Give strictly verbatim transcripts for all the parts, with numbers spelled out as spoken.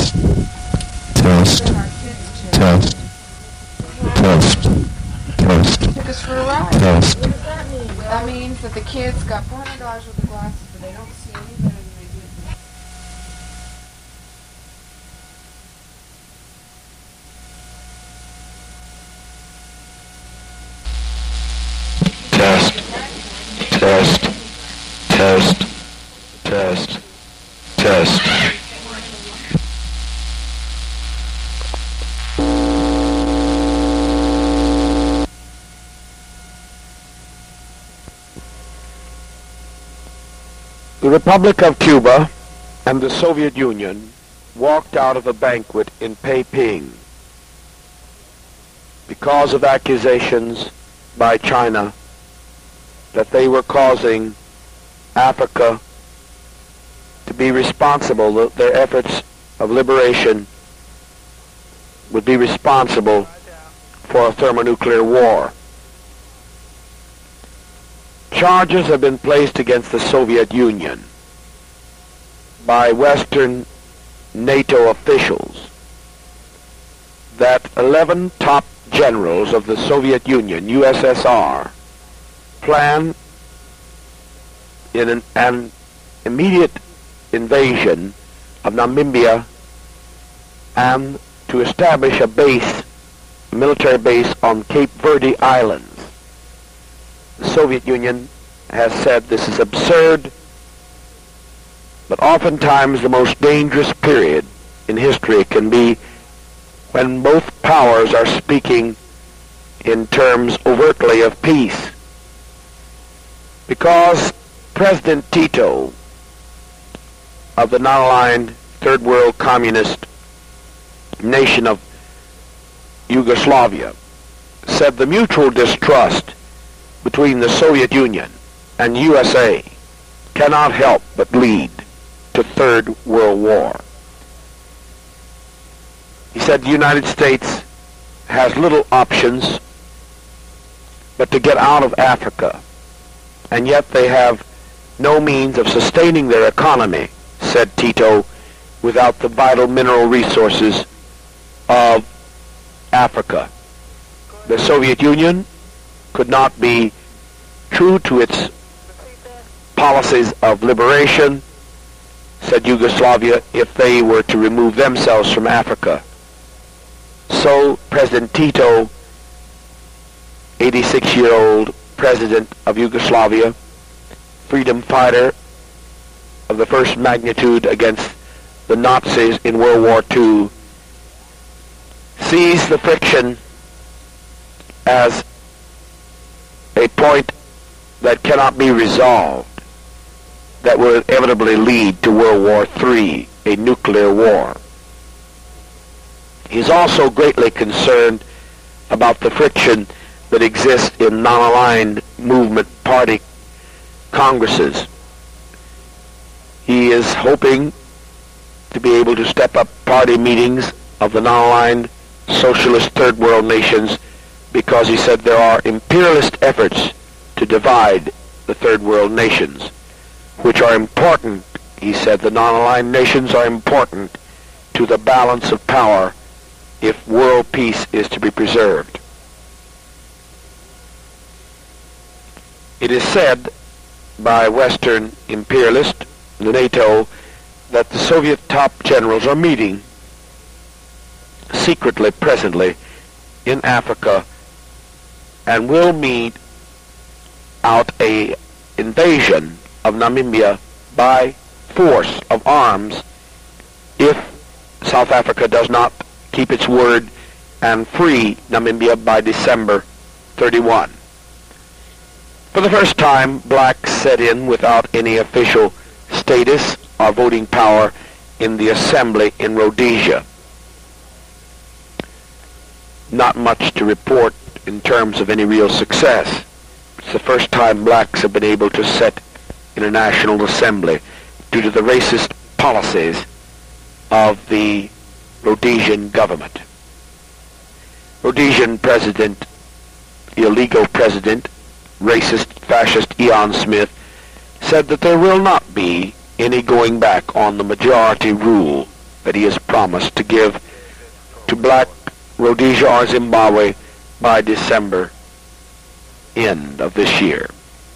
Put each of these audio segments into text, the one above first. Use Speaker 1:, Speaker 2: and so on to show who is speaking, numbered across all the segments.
Speaker 1: Test. Test. Test. Test. Test.
Speaker 2: Took us for a ride.
Speaker 1: Test.
Speaker 2: What does that mean? That means that the kids got four hundred dollars worth of glasses, but they don't see any better than they do.
Speaker 1: Test. Test. Test. Test. Test. The Republic of Cuba and the Soviet Union walked out of a banquet in Peiping because of accusations by China that they were causing Africa to be responsible, that their efforts of liberation would be responsible for a thermonuclear war. Charges have been placed against the Soviet Union by Western NATO officials that eleven top generals of the Soviet Union, U S S R, plan in an, an immediate invasion of Namibia and to establish a base, a military base on Cape Verde Islands. The Soviet Union has said this is absurd, but oftentimes the most dangerous period in history can be when both powers are speaking in terms overtly of peace. Because President Tito of the non-aligned Third World Communist nation of Yugoslavia said the mutual distrust between the Soviet Union and U S A cannot help but lead to Third World War. He said the United States has little options but to get out of Africa, and yet they have no means of sustaining their economy, said Tito, without the vital mineral resources of Africa. The Soviet Union could not be true to its policies of liberation, said Yugoslavia, if they were to remove themselves from Africa. So President Tito, eighty-six-year-old president of Yugoslavia, freedom fighter of the first magnitude against the Nazis in World War Two, sees the friction as a point that cannot be resolved, that will inevitably lead to World War Three, a nuclear war. He is also greatly concerned about the friction that exists in non-aligned movement party congresses. He is hoping to be able to step up party meetings of the non-aligned socialist third world nations, because he said there are imperialist efforts to divide the third world nations, which are important. He said the non-aligned nations are important to the balance of power if world peace is to be preserved. It is said by Western imperialists, the NATO, that the Soviet top generals are meeting secretly, presently, in Africa, and will meet out a invasion of Namibia by force of arms if South Africa does not keep its word and free Namibia by December thirty-first. For the first time, blacks set in without any official status or voting power in the assembly in Rhodesia. Not much to report in terms of any real success. It's the first time blacks have been able to sit in a national assembly due to the racist policies of the Rhodesian government. Rhodesian President, illegal president, racist, fascist Ian Smith, said that there will not be any going back on the majority rule that he has promised to give to Black Rhodesia or Zimbabwe by December end of this year.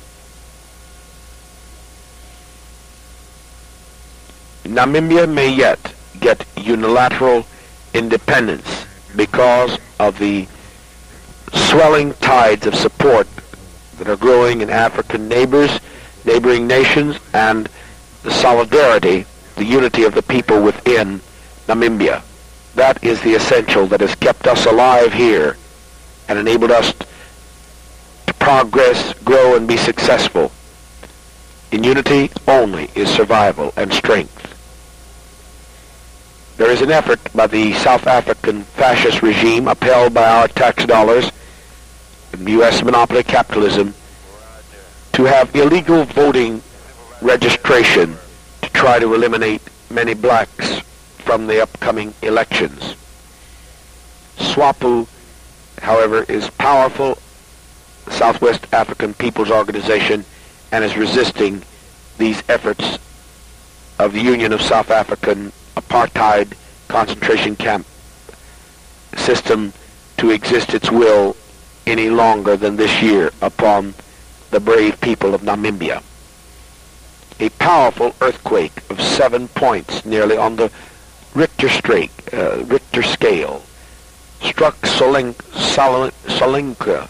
Speaker 1: Namibia may yet get unilateral independence because of the swelling tides of support that are growing in African neighbors, neighboring nations, and the solidarity, the unity of the people within Namibia. That is the essential that has kept us alive here and enabled us to progress, grow, and be successful. In unity only is survival and strength. There is an effort by the South African fascist regime, upheld by our tax dollars and U S monopoly capitalism, to have illegal voting registration to try to eliminate many blacks from the upcoming elections. SWAPO, however, is powerful, Southwest African People's Organization, and is resisting these efforts of the Union of South African Apartheid concentration camp system to exist its will any longer than this year upon the brave people of Namibia. A powerful earthquake of seven points, nearly on the Richter, straight, uh, Richter scale, struck Solin- Solin- Solinka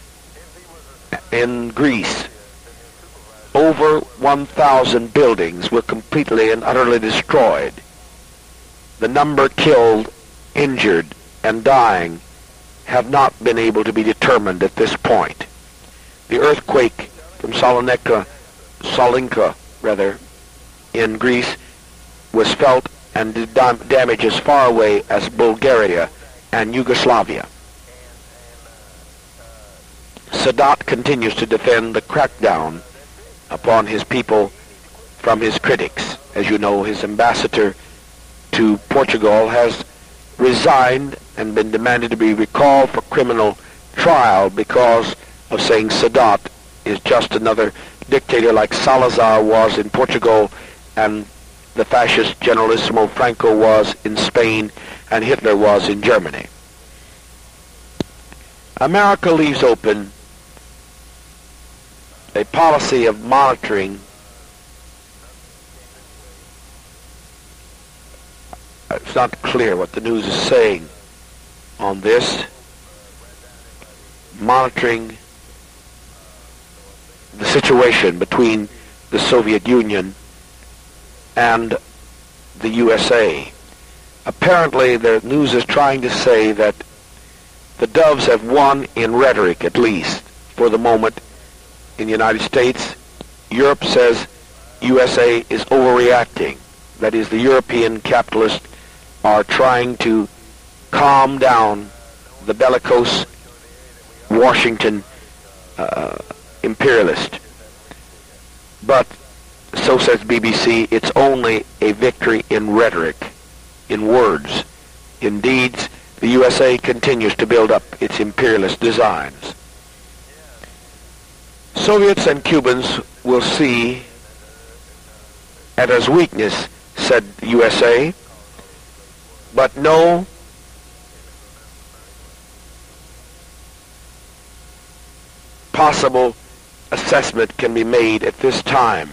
Speaker 1: in Greece. Over one thousand buildings were completely and utterly destroyed. The number killed, injured, and dying have not been able to be determined at this point. The earthquake from Salonika, Solinka, rather, in Greece was felt and did dam- damage as far away as Bulgaria and Yugoslavia. Sadat continues to defend the crackdown upon his people from his critics. As you know, his ambassador to Portugal has resigned and been demanded to be recalled for criminal trial because of saying Sadat is just another dictator like Salazar was in Portugal and the fascist Generalissimo Franco was in Spain and Hitler was in Germany. America leaves open a policy of monitoring It's not clear what the news is saying on this. Monitoring the situation between the Soviet Union and the U S A. Apparently, the news is trying to say that the doves have won in rhetoric, at least, for the moment, in the United States. Europe says U S A is overreacting. That is, the European capitalists are trying to calm down the bellicose Washington uh, imperialist. But, so says B B C, it's only a victory in rhetoric, in words. In deeds, the U S A continues to build up its imperialist designs. Soviets and Cubans will see it as weakness, said U S A, but no possible assessment can be made at this time.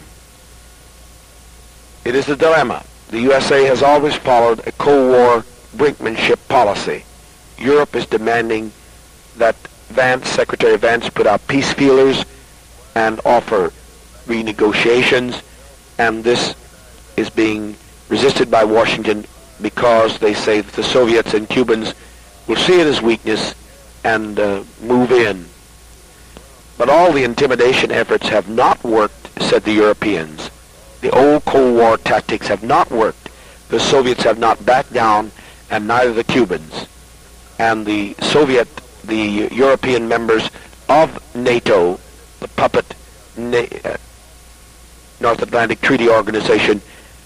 Speaker 1: It is a dilemma. The U S A has always followed a Cold War brinkmanship policy. Europe is demanding that Vance, Secretary Vance, put out peace feelers and offer renegotiations, and this is being resisted by Washington because they say that the Soviets and Cubans will see it as weakness and uh, move in. But all the intimidation efforts have not worked, said the Europeans. The old Cold War tactics have not worked. The Soviets have not backed down, and neither the Cubans. And the Soviet, the European members of NATO, the puppet Na- uh, North Atlantic Treaty Organization,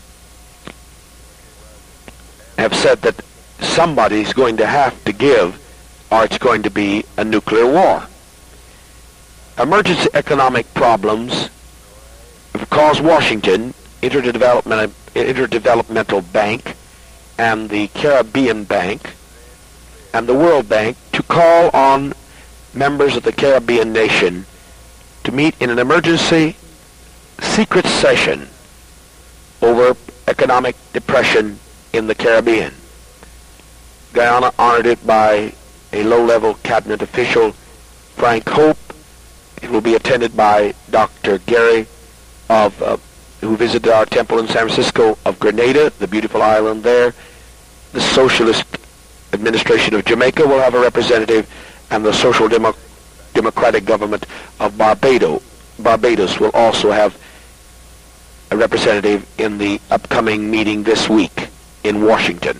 Speaker 1: have said that somebody's going to have to give, or it's going to be a nuclear war. Emergency economic problems have caused Washington, Interdevelopment, Interdevelopmental Bank, and the Caribbean Bank and the World Bank to call on members of the Caribbean nation to meet in an emergency secret session over economic depression in the Caribbean. Guyana honored it by a low-level cabinet official, Frank Hope. It will be attended by Doctor Gary, of uh, who visited our temple in San Francisco, of Grenada, the beautiful island there. The Socialist Administration of Jamaica will have a representative, and the Social Demo- Democratic Government of Barbados, Barbados will also have a representative in the upcoming meeting this week in Washington.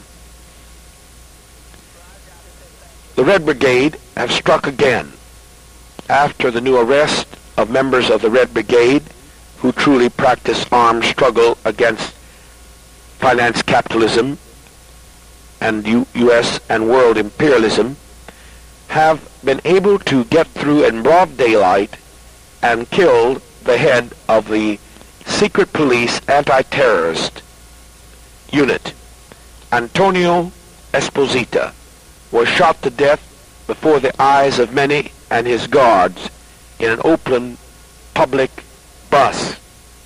Speaker 1: The Red Brigade have struck again after the new arrest of members of the Red Brigade who truly practice armed struggle against finance capitalism and U- U.S. and world imperialism, have been able to get through in broad daylight and killed the head of the secret police anti-terrorist unit. Antonio Esposito was shot to death before the eyes of many and his guards in an open public bus.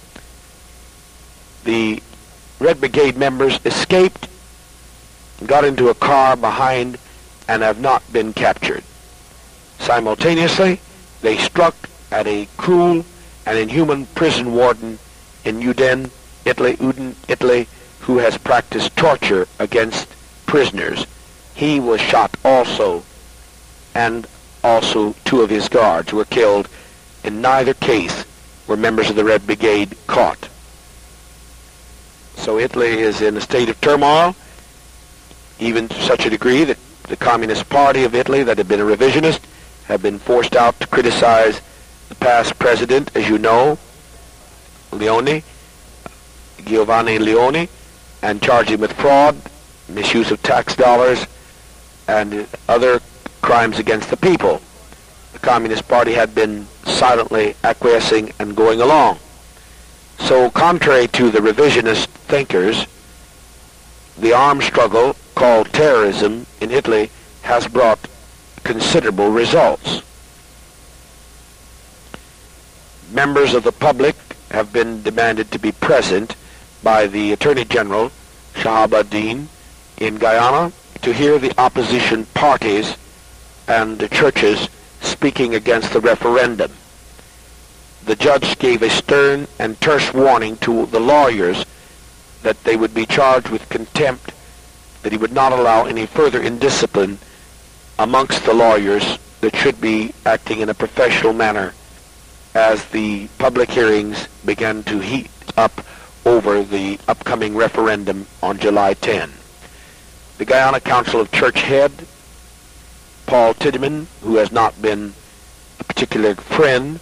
Speaker 1: The Red Brigade members escaped, got into a car behind, and have not been captured. Simultaneously, they struck at a cruel and inhuman prison warden in Udine, Italy, Udine, Italy, who has practiced torture against prisoners. He was shot also, and also two of his guards were killed. In neither case were members of the Red Brigade caught. So Italy is in a state of turmoil, even to such a degree that the Communist Party of Italy, that had been a revisionist, have been forced out to criticize the past president, as you know, Leone, Giovanni Leone, and charge him with fraud, misuse of tax dollars, and other crimes against the people. The Communist Party had been silently acquiescing and going along. So contrary to the revisionist thinkers, the armed struggle called terrorism in Italy has brought considerable results. Members of the public have been demanded to be present by the Attorney General, Shahabuddin, in Guyana to hear the opposition parties and the churches speaking against the referendum. The judge gave a stern and terse warning to the lawyers that they would be charged with contempt, that he would not allow any further indiscipline amongst the lawyers that should be acting in a professional manner as the public hearings began to heat up over the upcoming referendum on July tenth. The Guyana Council of Church head, Paul Tidman, who has not been a particular friend,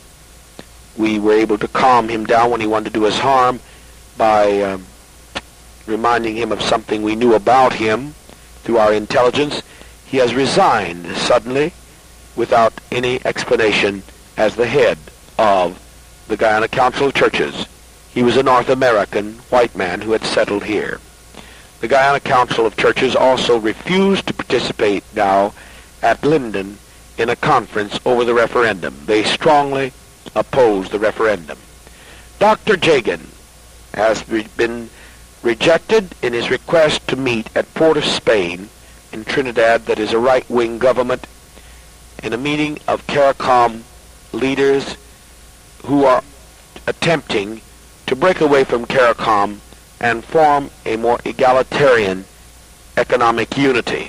Speaker 1: we were able to calm him down when he wanted to do us harm by um, reminding him of something we knew about him through our intelligence. He has resigned suddenly without any explanation as the head of the Guyana Council of Churches. He was a North American white man who had settled here. The Guyana Council of Churches also refused to participate now at Linden in a conference over the referendum. They strongly opposed the referendum. Doctor Jagan has re- been rejected in his request to meet at Port of Spain in Trinidad, that is a right-wing government, in a meeting of CARICOM leaders who are attempting to break away from CARICOM and form a more egalitarian economic unity.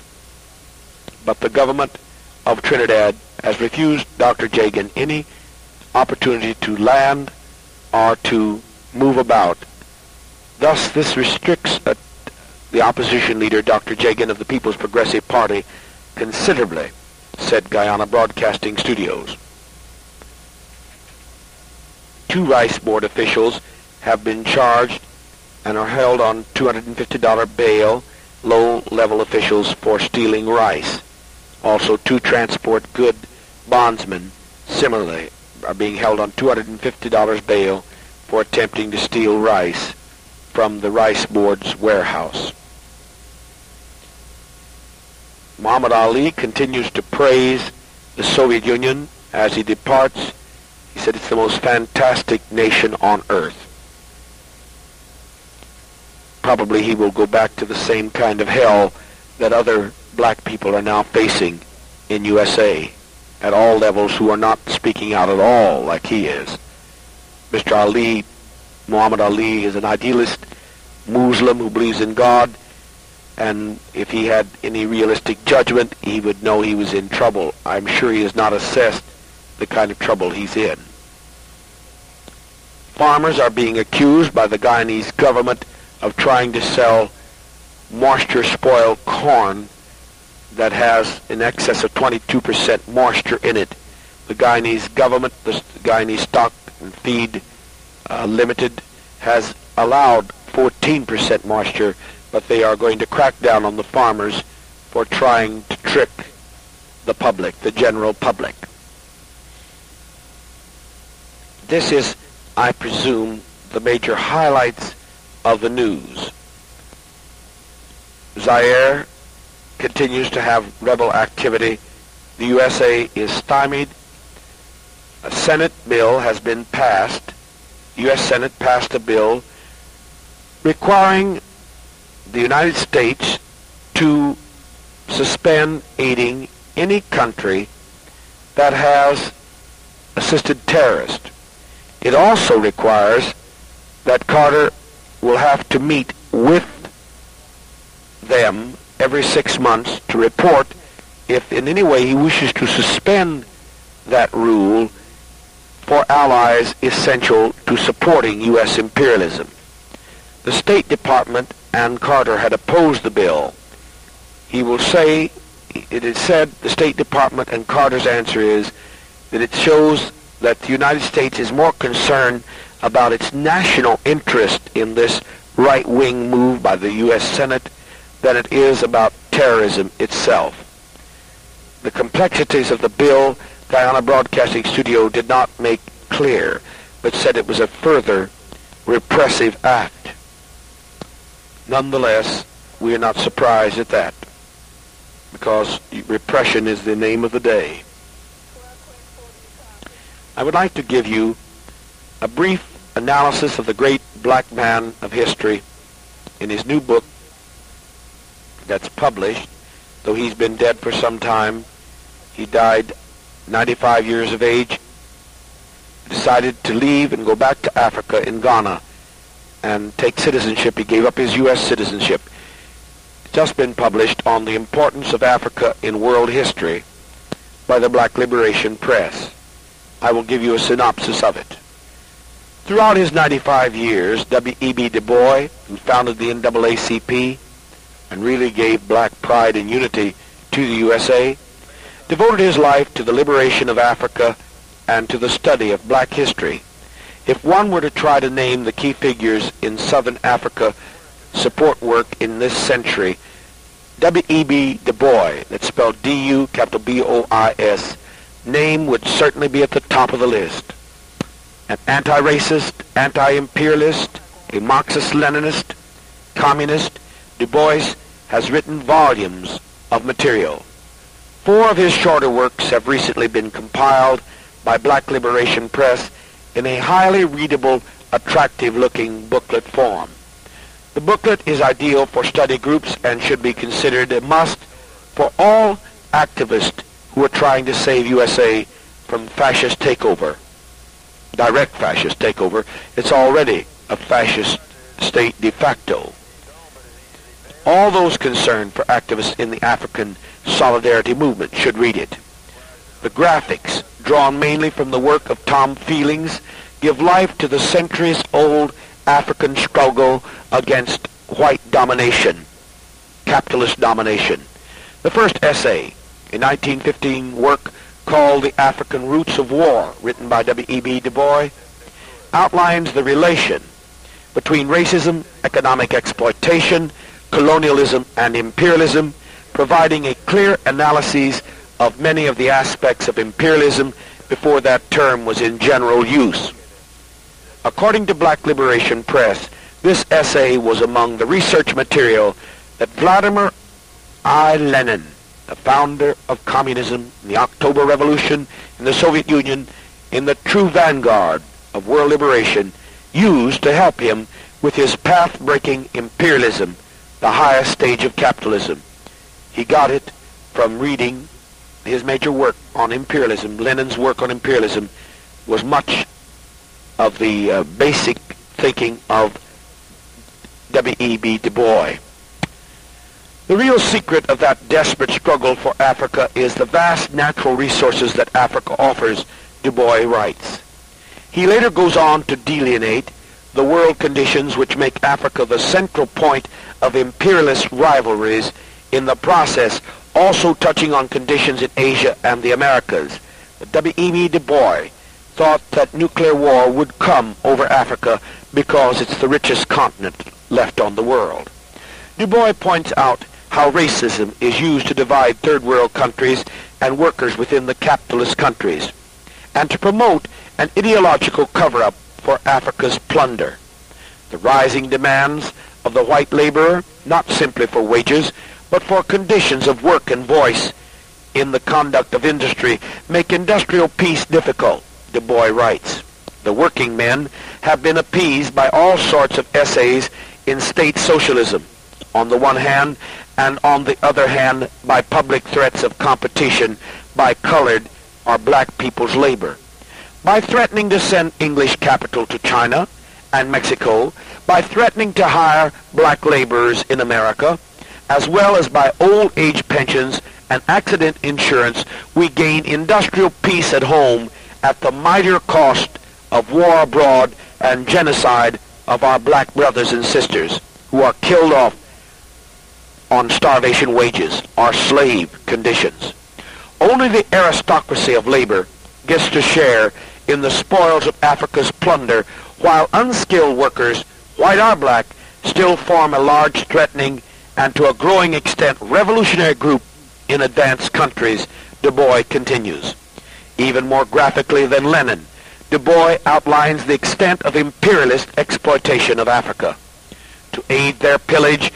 Speaker 1: But the government of Trinidad has refused Doctor Jagan any opportunity to land or to move about. Thus, this restricts uh, the opposition leader, Doctor Jagan of the People's Progressive Party, considerably, said Guyana Broadcasting Studios. Two Rice Board officials have been charged and are held on two hundred fifty dollars bail, low-level officials for stealing rice. Also, two transport good bondsmen, similarly, are being held on two hundred fifty dollars bail for attempting to steal rice from the Rice Board's warehouse. Muhammad Ali continues to praise the Soviet Union as he departs. He said it's the most fantastic nation on earth. Probably he will go back to the same kind of hell that other black people are now facing in U S A at all levels who are not speaking out at all like he is. Mister Ali, Muhammad Ali, is an idealist Muslim who believes in God, and if he had any realistic judgment, he would know he was in trouble. I'm sure he has not assessed the kind of trouble he's in. Farmers are being accused by the Guyanese government of trying to sell moisture-spoiled corn that has in excess of twenty-two percent moisture in it. The Guyanese government, the Guyanese Stock and Feed uh, Limited, has allowed fourteen percent moisture, but they are going to crack down on the farmers for trying to trick the public, the general public. This is, I presume, the major highlights of the news. Zaire continues to have rebel activity. The U S A is stymied. A Senate bill has been passed. The U S Senate passed a bill requiring the United States to suspend aiding any country that has assisted terrorists. It also requires that Carter will have to meet with them every six months to report if in any way he wishes to suspend that rule for allies essential to supporting U S imperialism. The State Department and Carter had opposed the bill. He will say, it is said, the State Department and Carter's answer is that it shows that the United States is more concerned about its national interest in this right-wing move by the U S Senate than it is about terrorism itself. The complexities of the bill, Guyana Broadcasting Studio did not make clear, but said it was a further repressive act. Nonetheless, we are not surprised at that, because repression is the name of the day. I would like to give you a brief analysis of the great black man of history in his new book that's published, though he's been dead for some time. He died ninety-five years of age, decided to leave and go back to Africa in Ghana and take citizenship. He gave up his U S citizenship. It's just been published on the importance of Africa in world history by the Black Liberation Press. I will give you a synopsis of it. Throughout his ninety-five years, W E B Du Bois, who founded the N double A C P and really gave black pride and unity to the U S A, devoted his life to the liberation of Africa and to the study of black history. If one were to try to name the key figures in Southern Africa support work in this century, W E B Du Bois, that's spelled D U capital B O I S, name would certainly be at the top of the list. An anti-racist, anti-imperialist, a Marxist-Leninist, communist, Du Bois has written volumes of material. Four of his shorter works have recently been compiled by Black Liberation Press in a highly readable, attractive-looking booklet form. The booklet is ideal for study groups and should be considered a must for all activists who are trying to save U S A from fascist takeover, direct fascist takeover. It's already a fascist state de facto. All those concerned for activists in the African Solidarity Movement should read it. The graphics, drawn mainly from the work of Tom Feelings, give life to the centuries-old African struggle against white domination, capitalist domination. The first essay, a nineteen fifteen work called The African Roots of War, written by W E B Du Bois, outlines the relation between racism, economic exploitation, colonialism, and imperialism, providing a clear analysis of many of the aspects of imperialism before that term was in general use. According to Black Liberation Press, this essay was among the research material that Vladimir I. Lenin the founder of communism, in the October Revolution, in the Soviet Union, in the true vanguard of world liberation, used to help him with his path-breaking imperialism, the highest stage of capitalism. He got it from reading his major work on imperialism. Lenin's work on imperialism was much of the uh, basic thinking of W E B Du Bois. The real secret of that desperate struggle for Africa is the vast natural resources that Africa offers, Du Bois writes. He later goes on to delineate the world conditions which make Africa the central point of imperialist rivalries, in the process also touching on conditions in Asia and the Americas. But W E B Du Bois thought that nuclear war would come over Africa because it's the richest continent left on the world. Du Bois points out how racism is used to divide third world countries and workers within the capitalist countries, and to promote an ideological cover-up for Africa's plunder. The rising demands of the white laborer, not simply for wages, but for conditions of work and voice in the conduct of industry, make industrial peace difficult, Du Bois writes. The working men have been appeased by all sorts of essays in state socialism, on the one hand, and on the other hand by public threats of competition by colored or black people's labor, by threatening to send English capital to China and Mexico, by threatening to hire black laborers in America, as well as by old age pensions and accident insurance. We gain industrial peace at home at the mightier cost of war abroad and genocide of our black brothers and sisters who are killed off on starvation wages or slave conditions. Only the aristocracy of labor gets to share in the spoils of Africa's plunder, while unskilled workers, white or black, still form a large, threatening, and to a growing extent revolutionary group in advanced countries, Du Bois continues. Even more graphically than Lenin, Du Bois outlines the extent of imperialist exploitation of Africa. To aid their pillage,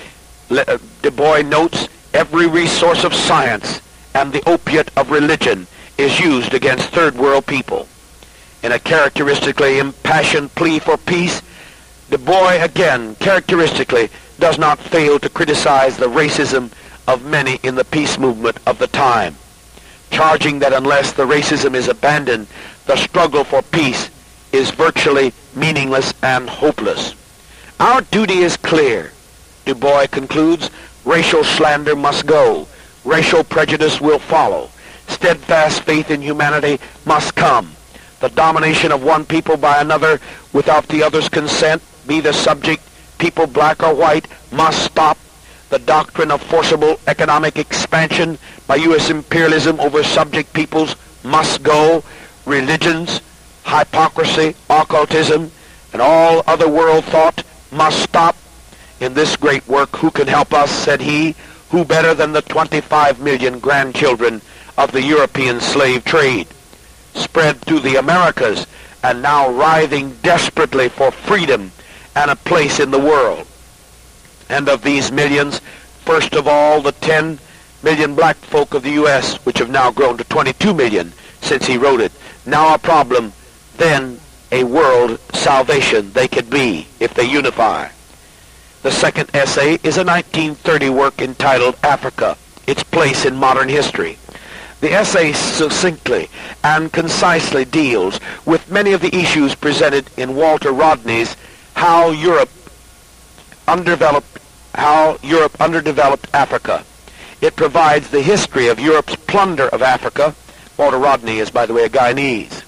Speaker 1: Du Bois notes every resource of science and the opiate of religion is used against third world people. In a characteristically impassioned plea for peace, Du Bois again characteristically does not fail to criticize the racism of many in the peace movement of the time, charging that unless the racism is abandoned, the struggle for peace is virtually meaningless and hopeless. Our duty is clear. Du Bois concludes, racial slander must go. Racial prejudice will follow. Steadfast faith in humanity must come. The domination of one people by another without the other's consent, be the subject people black or white, must stop. The doctrine of forcible economic expansion by U S imperialism over subject peoples must go. Religions, hypocrisy, occultism, and all other world thought must stop. In this great work, who can help us, said he, who better than the twenty-five million grandchildren of the European slave trade, spread through the Americas and now writhing desperately for freedom and a place in the world. And of these millions, first of all, the ten million black folk of the U S, which have now grown to twenty-two million since he wrote it, now a problem, then a world salvation they could be if they unify. The second essay is a nineteen thirty work entitled Africa, Its Place in Modern History. The essay succinctly and concisely deals with many of the issues presented in Walter Rodney's How Europe Undeveloped, How Europe Underdeveloped Africa. It provides the history of Europe's plunder of Africa. Walter Rodney is, by the way, a Guyanese,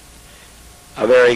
Speaker 1: a very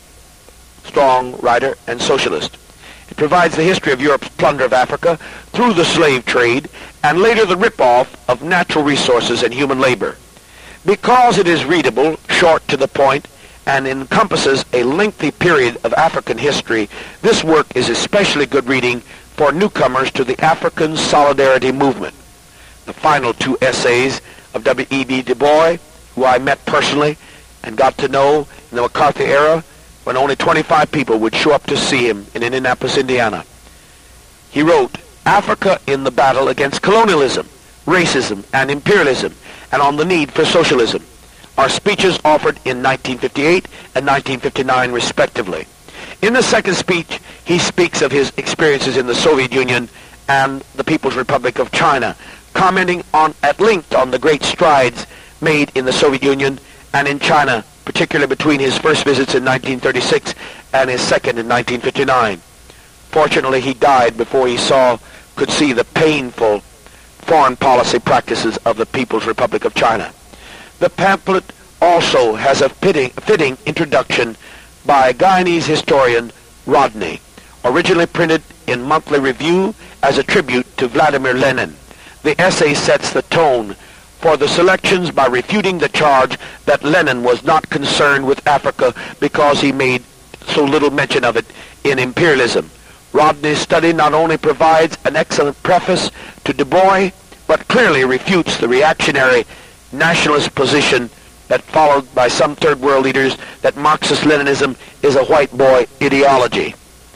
Speaker 1: strong writer and socialist. It provides the history of Europe's plunder of Africa through the slave trade and later the rip-off of natural resources and human labor. Because it is readable, short to the point, and encompasses a lengthy period of African history, this work is especially good reading for newcomers to the African Solidarity Movement. The final two essays of W E B Du Bois, who I met personally and got to know in the McCarthy era, when only twenty-five people would show up to see him in Indianapolis, Indiana. He wrote, Africa in the Battle Against Colonialism, racism and imperialism, and on the need for socialism, are speeches offered in nineteen fifty-eight and nineteen fifty-nine respectively. In the second speech, he speaks of his experiences in the Soviet Union and the People's Republic of China, commenting on at length on the great strides made in the Soviet Union and in China, particularly between his first visits in nineteen thirty-six and his second in nineteen fifty-nine. Fortunately, he died before he saw, could see the painful foreign policy practices of the People's Republic of China. The pamphlet also has a fitting, fitting introduction by Guyanese historian Rodney, originally printed in Monthly Review as a tribute to Vladimir Lenin. The essay sets the tone for the selections by refuting the charge that Lenin was not concerned with Africa because he made so little mention of it in Imperialism. Rodney's study not only provides an excellent preface to Du Bois, but clearly refutes the reactionary nationalist position that followed by some third world leaders that Marxist-Leninism is a white boy ideology.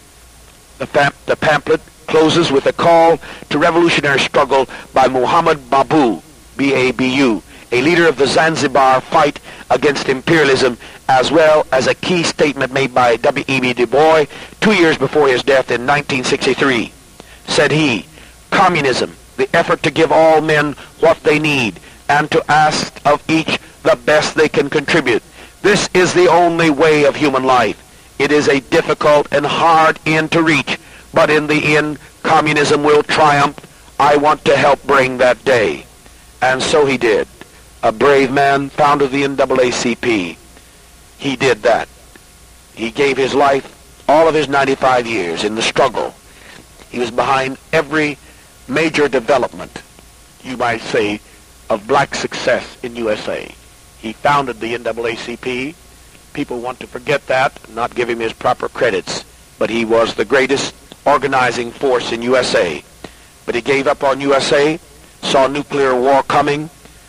Speaker 1: The, pam- the pamphlet closes with a call to revolutionary struggle by Muhammad Babu, B A B U, a leader of the Zanzibar fight against imperialism, as well as a key statement made by W E B Du Bois two years before his death in nineteen sixty-three. Said he, "Communism, the effort to give all men what they need and to ask of each the best they can contribute. This is the only way of human life. It is a difficult and hard end to reach, but in the end, communism will triumph. I want to help bring that day." And so he did. A brave man, founder of the N double A C P. He did that. He gave his life, all of his ninety-five years, in the struggle. He was behind every major development, you might say, of black success in U S A. He founded the N double A C P. People want to forget that, not give him his proper credits, but he was the greatest organizing force in U S A. But he gave up on U S A, saw nuclear war coming,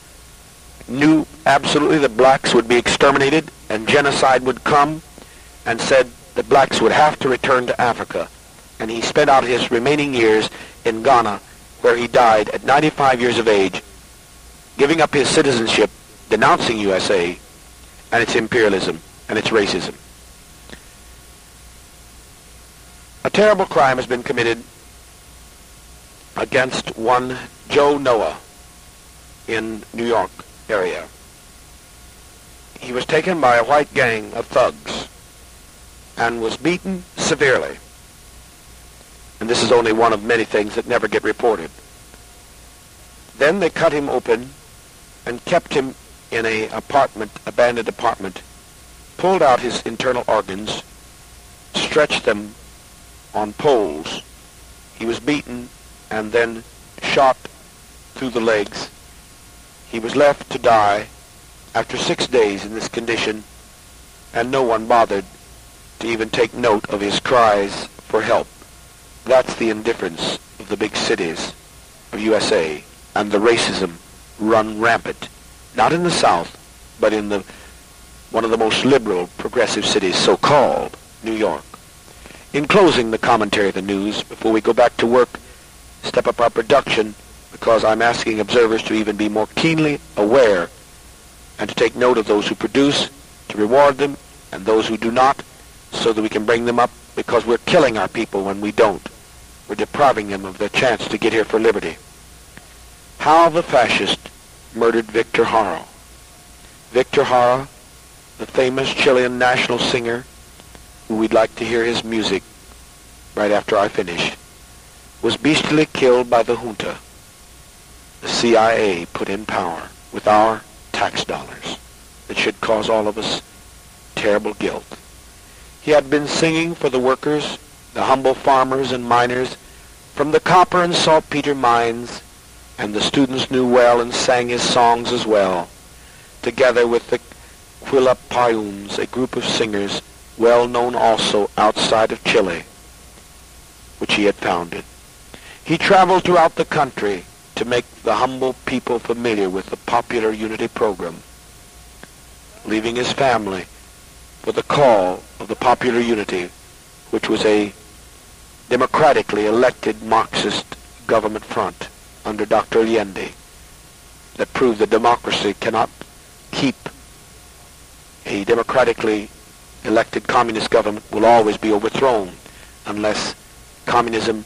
Speaker 1: knew absolutely that blacks would be exterminated and genocide would come, and said that blacks would have to return to Africa. And he spent out his remaining years in Ghana, where he died at ninety-five years of age, giving up his citizenship, denouncing U S A and its imperialism and its racism. A terrible crime has been committed against one Joe Noah in New York area. He was taken by a white gang of thugs and was beaten severely. And this is only one of many things that never get reported. Then they cut him open and kept him in a apartment, abandoned apartment, pulled out his internal organs, stretched them on poles. He was beaten and then shot through the legs. He was left to die after six days in this condition, and no one bothered to even take note of his cries for help. That's the indifference of the big cities of U S A, and the racism run rampant, not in the South, but in the one of the most liberal, progressive cities, so-called New York. In closing the commentary of the news, before we go back to work, step up our production, because I'm asking observers to even be more keenly aware and to take note of those who produce, to reward them, and those who do not, so that we can bring them up, because we're killing our people when we don't. We're depriving them of their chance to get here for liberty. How the fascist murdered Victor Jara. Victor Jara, the famous Chilean national singer, who we'd like to hear his music right after I finish, was bestially killed by the junta. The C I A put in power with our tax dollars that should cause all of us terrible guilt. He had been singing for the workers, the humble farmers and miners, from the copper and saltpeter mines, and the students knew well and sang his songs as well, together with the Quilapayuns, a group of singers well known also outside of Chile, which he had founded. He traveled throughout the country to make the humble people familiar with the Popular Unity program, leaving his family for the call of the Popular Unity, which was a democratically elected Marxist government front under Doctor Allende. that prove that democracy cannot keep a democratically elected communist government will always be overthrown unless communism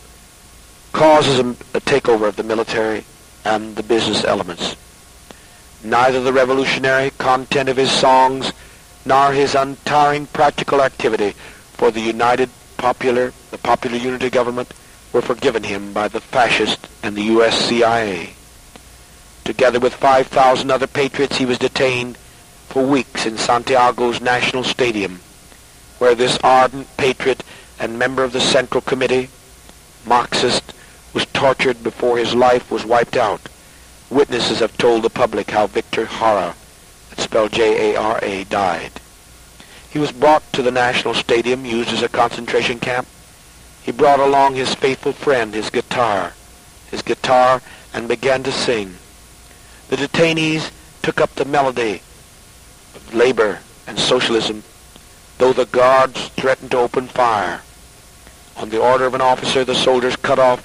Speaker 1: causes a, a takeover of the military and the business elements. Neither the revolutionary content of his songs nor his untiring practical activity for the united popular, the popular unity government were forgiven him by the fascist and the U S C I A. Together with five thousand other patriots, he was detained for weeks in Santiago's National Stadium, where this ardent patriot and member of the Central Committee, Marxist, was tortured before his life was wiped out. Witnesses have told the public how Victor Jara, that's spelled J A R A, died. He was brought to the National Stadium, used as a concentration camp. He brought along his faithful friend, his guitar, his guitar, and began to sing. The detainees took up the melody of labor and socialism, though the guards threatened to open fire. On the order of an officer, the soldiers cut off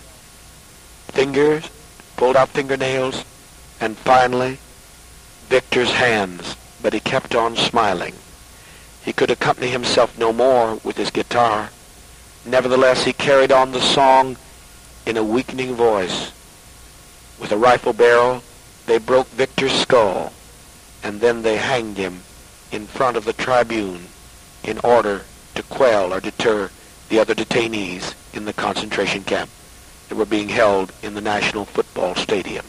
Speaker 1: fingers, pulled out fingernails, and finally, Victor's hands, but he kept on smiling. He could accompany himself no more with his guitar. Nevertheless, he carried on the song in a weakening voice. With a rifle barrel, they broke Victor's skull, and then they hanged him in front of the tribune in order to quell or deter the other detainees in the concentration camp that were being held in the National Football Stadium.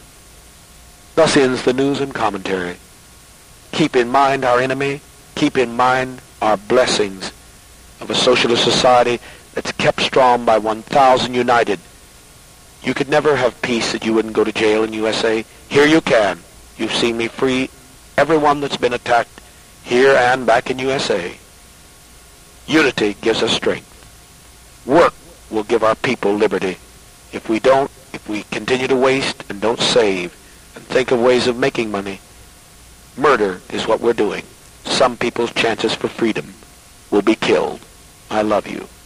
Speaker 1: Thus ends the news and commentary. Keep in mind our enemy. Keep in mind our blessings of a socialist society that's kept strong by one thousand united. You could never have peace that you wouldn't go to jail in U S A. Here you can. You've seen me free everyone that's been attacked here and back in U S A. Unity gives us strength. Work will give our people liberty. If we don't, if we continue to waste and don't save and think of ways of making money, murder is what we're doing. Some people's chances for freedom will be killed. I love you.